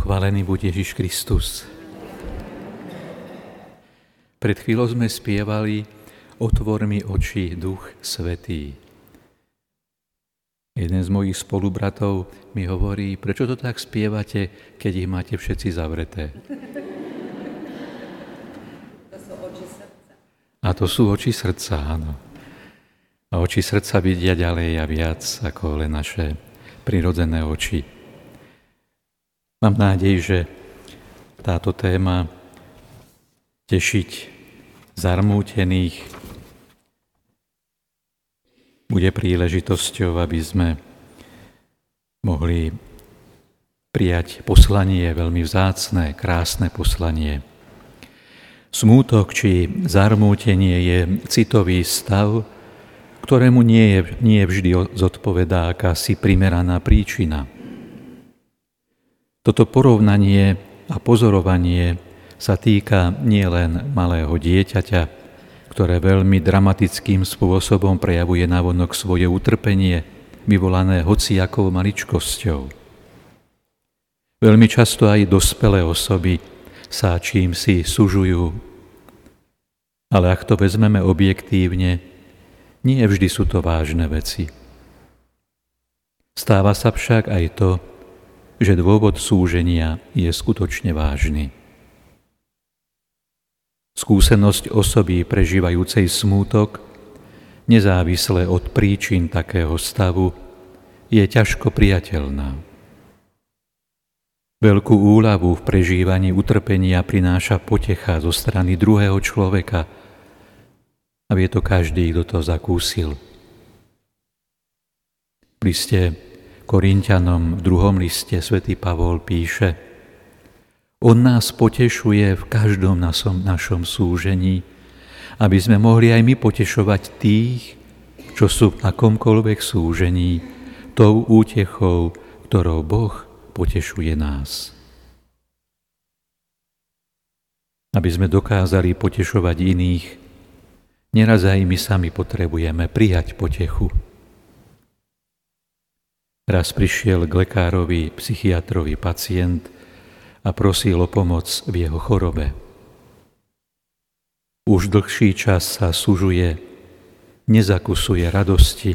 Pochválený buď Ježiš Kristus. Pred chvíľou sme spievali Otvor mi oči, Duch Svätý. Jeden z mojich spolubratov mi hovorí, prečo to tak spievate, keď ich máte všetci zavreté? To sú oči srdca. A to sú oči srdca, áno. A oči srdca vidia ďalej a viac ako len naše prirodzené oči. Mám nádej, že táto téma tešiť zarmútených bude príležitosťou, aby sme mohli prijať poslanie, veľmi vzácne, krásne poslanie. Smútok či zarmútenie je citový stav, ktorému nie vždy zodpovedá akási primeraná príčina. Toto porovnanie a pozorovanie sa týka nielen malého dieťaťa, ktoré veľmi dramatickým spôsobom prejavuje navonok svoje utrpenie, vyvolané hociakou maličkosťou. Veľmi často aj dospelé osoby sa čímsi sužujú, ale ak to vezmeme objektívne, nie vždy sú to vážne veci. Stáva sa však aj to, že dôvod súženia je skutočne vážny. Skúsenosť osoby prežívajúcej smútok, nezávisle od príčin takého stavu, je ťažko prijateľná. Veľkú úľavu v prežívaní utrpenia prináša potecha zo strany druhého človeka, a vie to každý, kto to zakúsil. V liste Korinťanom v 2. liste svätý Pavol píše: On nás potešuje v každom našom súžení, aby sme mohli aj my potešovať tých, čo sú v akomkoľvek súžení, tou útechou, ktorou Boh potešuje nás. Aby sme dokázali potešovať iných, neraz aj my sami potrebujeme prijať potechu. Raz prišiel k lekárovi, psychiatrovi pacient a prosil o pomoc v jeho chorobe. Už dlhší čas sa sužuje, nezakusuje radosti.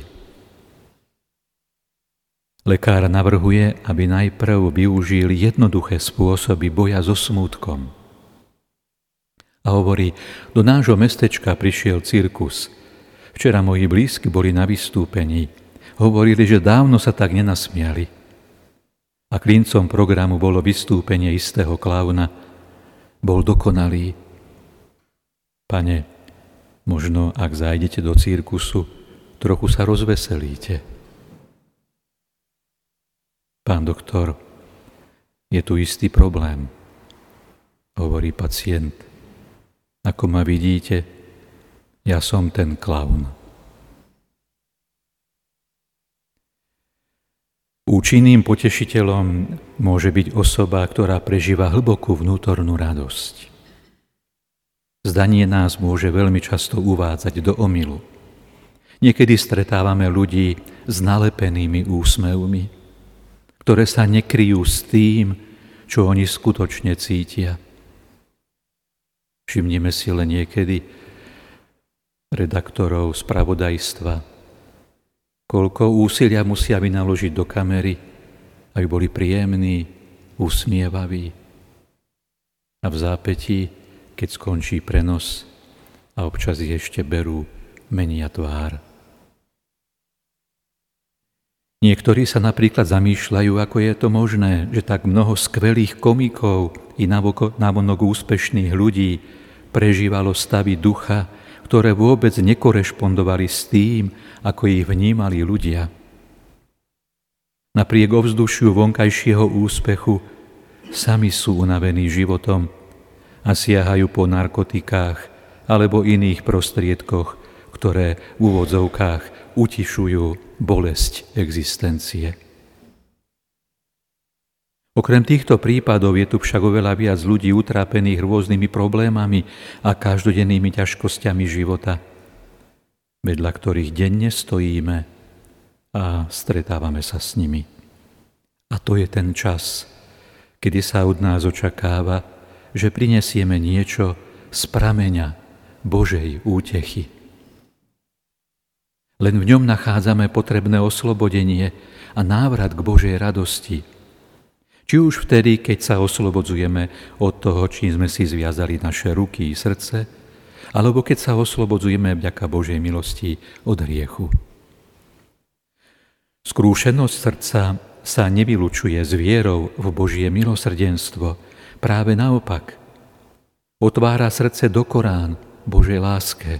Lekár navrhuje, aby najprv využil jednoduché spôsoby boja so smútkom. A hovorí, do nášho mestečka prišiel cirkus. Včera moji blízky boli na vystúpení. Hovorili, že dávno sa tak nenasmiali. A klincom programu bolo vystúpenie istého klauna. Bol dokonalý. Pane, možno ak zájdete do cirkusu, trochu sa rozveselíte. Pán doktor, je tu istý problém, hovorí pacient. Ako ma vidíte, ja som ten klaun. Účinným potešiteľom môže byť osoba, ktorá prežíva hlbokú vnútornú radosť. Zdanie nás môže veľmi často uvádzať do omylu. Niekedy stretávame ľudí s nalepenými úsmevmi, ktoré sa nekryjú s tým, čo oni skutočne cítia. Všimnime si len niekedy redaktorov spravodajstva, koľko úsilia musia vynaložiť do kamery, aby boli príjemní, usmievaví. A v zápätí, keď skončí prenos a občas ich ešte berú, menia tvár. Niektorí sa napríklad zamýšľajú, ako je to možné, že tak mnoho skvelých komikov i navonok úspešných ľudí prežívalo stavy ducha, ktoré vôbec nekorešpondovali s tým, ako ich vnímali ľudia. Napriek ovzdušiu vonkajšieho úspechu sami sú unavení životom a siahajú po narkotikách alebo iných prostriedkoch, ktoré v úvodzovkách utišujú bolesť existencie. Okrem týchto prípadov je tu však oveľa viac ľudí utrápených rôznymi problémami a každodennými ťažkosťami života, vedľa ktorých denne stojíme a stretávame sa s nimi. A to je ten čas, kedy sa od nás očakáva, že prinesieme niečo z prameňa Božej útechy. Len v ňom nachádzame potrebné oslobodenie a návrat k Božej radosti. Či už vtedy, keď sa oslobodzujeme od toho, čím sme si zviazali naše ruky i srdce, alebo keď sa oslobodzujeme vďaka Božej milosti od hriechu. Skrúšenosť srdca sa nevylučuje s vierou v Božie milosrdenstvo. Práve naopak. Otvára srdce do Korán Božej láske.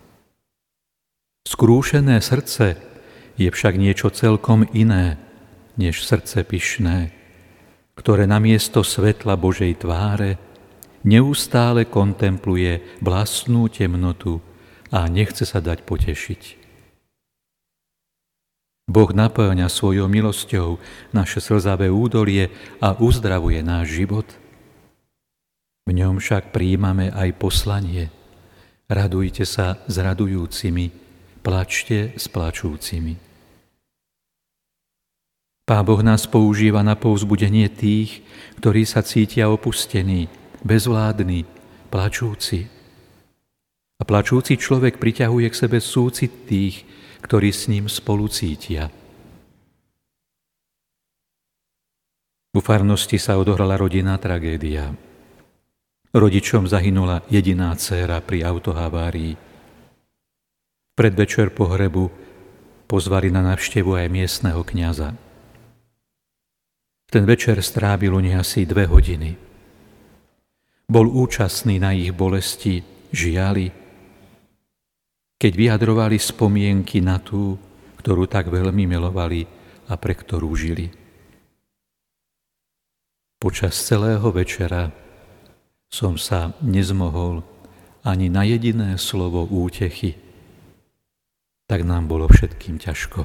Skrúšené srdce je však niečo celkom iné, než srdce pyšné, ktoré namiesto svetla Božej tváre neustále kontempluje vlastnú temnotu a nechce sa dať potešiť. Boh napĺňa svojou milosťou naše slzavé údolie a uzdravuje náš život. V ňom však prijímame aj poslanie. Radujte sa s radujúcimi, plačte s plačúcimi. Pán Boh nás používa na povzbudenie tých, ktorí sa cítia opustení, bezvládni, plačúci. A plačúci človek priťahuje k sebe súcit tých, ktorí s ním spolu cítia. V farnosti sa odohrala rodinná tragédia. Rodičom zahynula jediná dcéra pri autohavárii. V predvečer pohrebu pozvali na návštevu aj miestneho kňaza. Ten večer strábil u nich asi 2 hodiny. Bol účastný na ich bolesti, žiali, keď vyjadrovali spomienky na tú, ktorú tak veľmi milovali a pre ktorú žili. Počas celého večera som sa nezmohol ani na jediné slovo útechy. Tak nám bolo všetkým ťažko.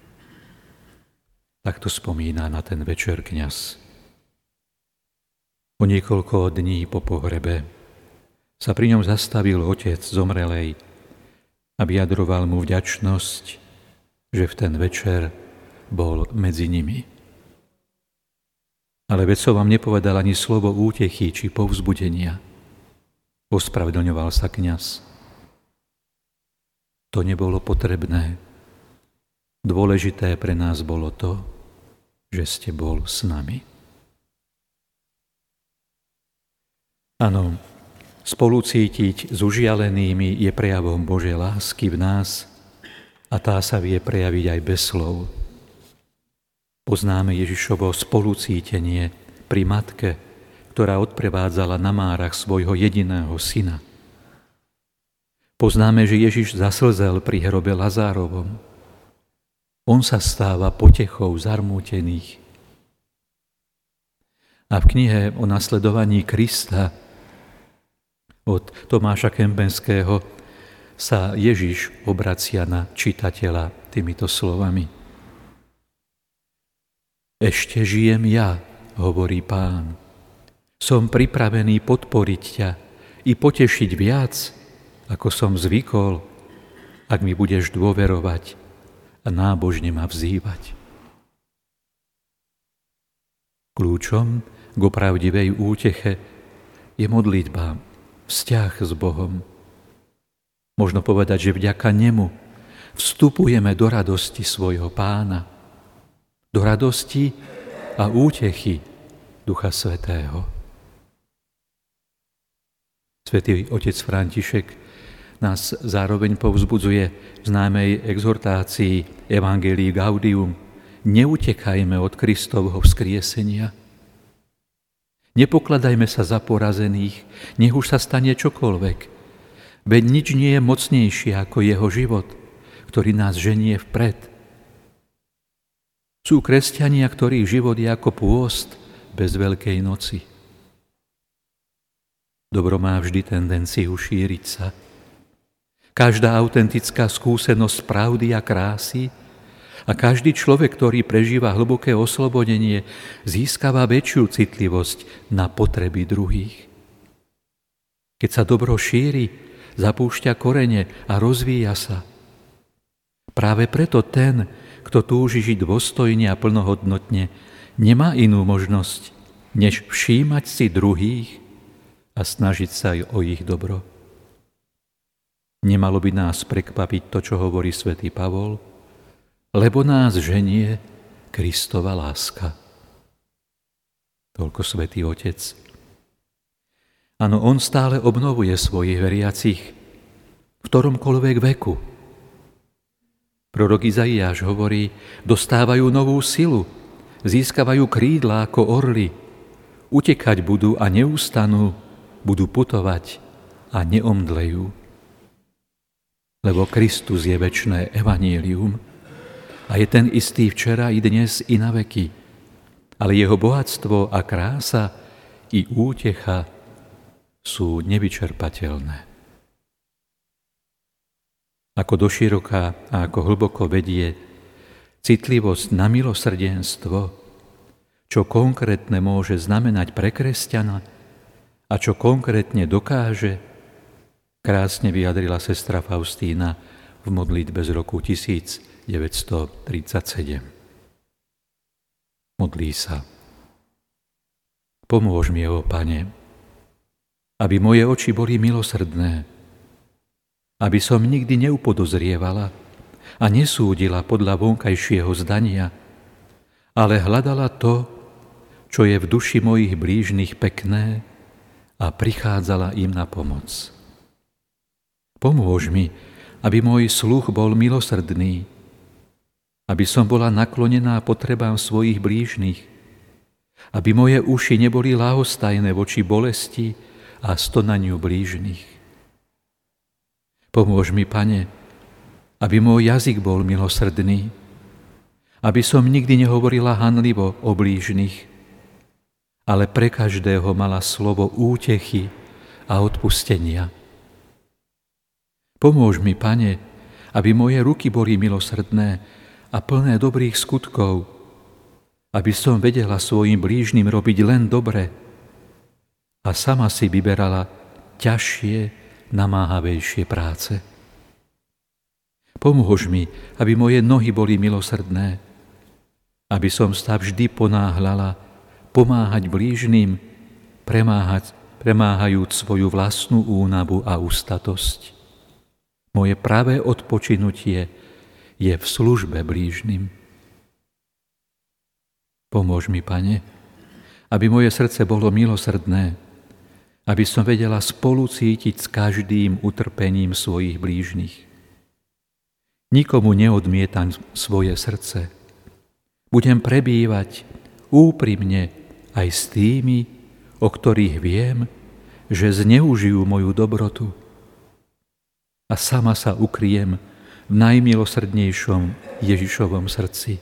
Takto spomína na ten večer kňaz. O niekoľko dní po pohrebe sa pri ňom zastavil otec zomrelej a vyjadroval mu vďačnosť, že v ten večer bol medzi nimi. Ale veď som vám nepovedal ani slovo útechy či povzbudenia. Ospravedlňoval sa kňaz. To nebolo potrebné. Dôležité pre nás bolo to, že ste bol s nami. Áno, spolucítiť s užialenými je prejavom Božej lásky v nás a tá sa vie prejaviť aj bez slov. Poznáme Ježišovo spolucítenie pri matke, ktorá odprevádzala na márach svojho jediného syna. Poznáme, že Ježiš zaslzel pri hrobe Lazárovom. On sa stáva potechou zarmútených. A v knihe o nasledovaní Krista od Tomáša Kempenského sa Ježiš obracia na čitateľa týmito slovami. Ešte žijem ja, hovorí Pán. Som pripravený podporiť ťa i potešiť viac, ako som zvykol, ak mi budeš dôverovať a nábožne ma vzývať. Kľúčom k opravdivej úteche je modlitba, vzťah s Bohom. Možno povedať, že vďaka nemu vstupujeme do radosti svojho Pána, do radosti a útechy Ducha Svätého. Svätý otec František nás zároveň povzbudzuje v známej exhortácii Evangelii Gaudium: neutekajme od Kristovho vzkriesenia. Nepokladajme sa za porazených, nech už sa stane čokoľvek. Veď nič nie je mocnejšie ako jeho život, ktorý nás ženie vpred. Sú kresťania, ktorých život je ako pôst bez Veľkej noci. Dobro má vždy tendenciu šíriť sa. Každá autentická skúsenosť pravdy a krásy a každý človek, ktorý prežíva hlboké oslobodenie, získava väčšiu citlivosť na potreby druhých. Keď sa dobro šíri, zapúšťa korene a rozvíja sa. Práve preto ten, kto túži žiť dôstojne a plnohodnotne, nemá inú možnosť, než všímať si druhých a snažiť sa aj o ich dobro. Nemalo by nás prekvapiť to, čo hovorí svätý Pavol, lebo nás ženie Kristova láska. Toľko svätý Otec. Áno, on stále obnovuje svojich veriacich v ktoromkoľvek veku. Prorok Izaiáš hovorí, dostávajú novú silu, získavajú krídla ako orly, utekať budú a neustanú, budú putovať a neomdlejú. Lebo Kristus je večné evanílium a je ten istý včera i dnes i na veky, ale jeho bohatstvo a krása i útecha sú nevyčerpateľné. Ako doširoka a ako hlboko vedie citlivosť na milosrdenstvo, čo konkrétne môže znamenať pre kresťana a čo konkrétne dokáže, krásne vyjadrila sestra Faustína v modlitbe z roku 1937. Modlí sa. Pomôž mi, ó Pane, aby moje oči boli milosrdné, aby som nikdy neupodozrievala a nesúdila podľa vonkajšieho zdania, ale hľadala to, čo je v duši mojich blížnych pekné a prichádzala im na pomoc. Pomôž mi, aby môj sluch bol milosrdný, aby som bola naklonená potrebám svojich blížnych, aby moje uši neboli ľahostajné voči bolesti a stonaniu blížnych. Pomôž mi, Pane, aby môj jazyk bol milosrdný, aby som nikdy nehovorila hanlivo o blížnych, ale pre každého mala slovo útechy a odpustenia. Pomôž mi, Pane, aby moje ruky boli milosrdné a plné dobrých skutkov, aby som vedela svojim blížnym robiť len dobre a sama si vyberala ťažšie, namáhavejšie práce. Pomôž mi, aby moje nohy boli milosrdné, aby som sa vždy ponáhľala pomáhať blížnym, premáhajúc svoju vlastnú únavu a ústatosť. Moje pravé odpočinutie je v službe blížnym. Pomôž mi, Pane, aby moje srdce bolo milosrdné, aby som vedela spolucítiť s každým utrpením svojich blížnych. Nikomu neodmietam svoje srdce. Budem prebývať úprimne aj s tými, o ktorých viem, že zneužijú moju dobrotu. A sama sa ukryjem v najmilosrdnejšom Ježišovom srdci.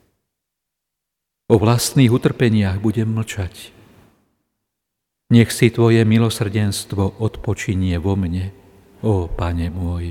O vlastných utrpeniach budem mlčať. Nech si Tvoje milosrdenstvo odpočinie vo mne, ó Pane môj.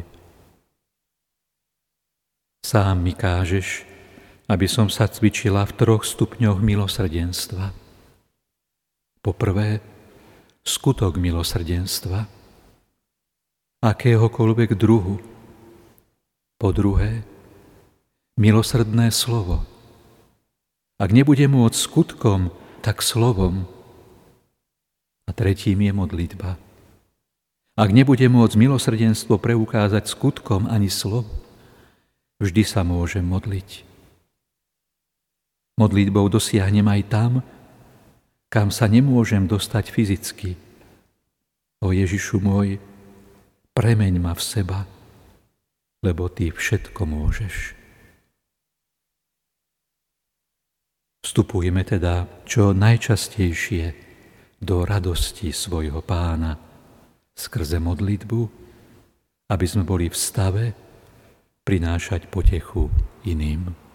Sám mi kážeš, aby som sa cvičila v 3 stupňoch milosrdenstva. Po prvé, skutok milosrdenstva, akéhokoľvek druhu. Po druhé, milosrdné slovo. Ak nebudem môcť skutkom, tak slovom. A tretím je modlitba. Ak nebudem môcť milosrdenstvo preukázať skutkom ani slovom, vždy sa môžem modliť. Modlitbou dosiahnem aj tam, kam sa nemôžem dostať fyzicky. O Ježišu môj, premeň ma v seba, lebo Ty všetko môžeš. Vstupujeme teda čo najčastejšie do radosti svojho Pána skrze modlitbu, aby sme boli v stave prinášať potechu iným.